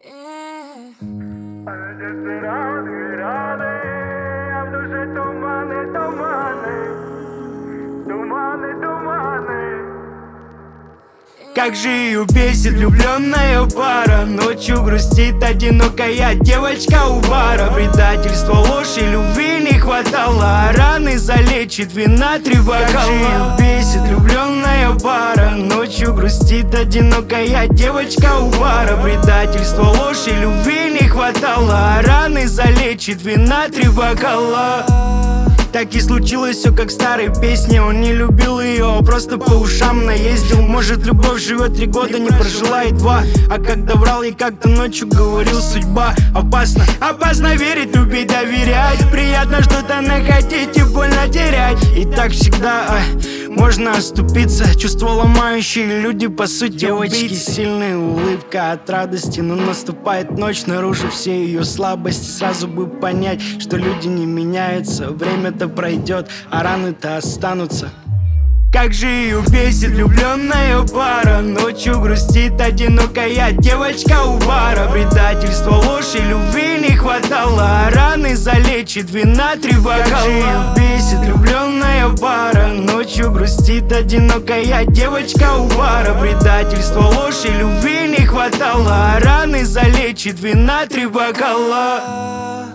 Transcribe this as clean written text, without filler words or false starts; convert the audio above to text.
Рады, рады, а в душе туманы, туманы, туманы, туманы. Как же ее бесит влюбленная пара. Ночью грустит одинокая девочка у бара. Предательство, ложь и любви не хватало, а раны залечит вина 3 бокала. Как же ее бесит влюбленная пара. Ночью грустит одинокая девочка у бара. Предательство, ложь и любви не хватало, а раны залечит вина 3 бокала. Так и случилось все как в старой песне. Он не любил ее, просто по ушам наездил. Может, любовь живет 3 года, не прожила и 2. А когда врал ей как-то ночью, говорил судьба. Опасно, опасно верить, любить, доверять. Приятно что-то находить и больно терять. И так всегда можно оступиться. Чувство ломающие люди, по сути, девочки убийцы. Сильная улыбка от радости, но наступает ночь, наружу все ее слабости. Сразу бы понять, что люди не меняются. Время-то пройдет, а раны-то останутся. Как же ее бесит влюбленная пара. Ночью грустит одинокая девочка у бара. Предательство, ложь и любви не хватало, а раны залечит вина 3 бокала. Как же ее бесит влюбленная пара. Ночью грустит одинокая девочка у бара. Предательство, ложь и любви не хватало, а раны залечит вина 3 бокала.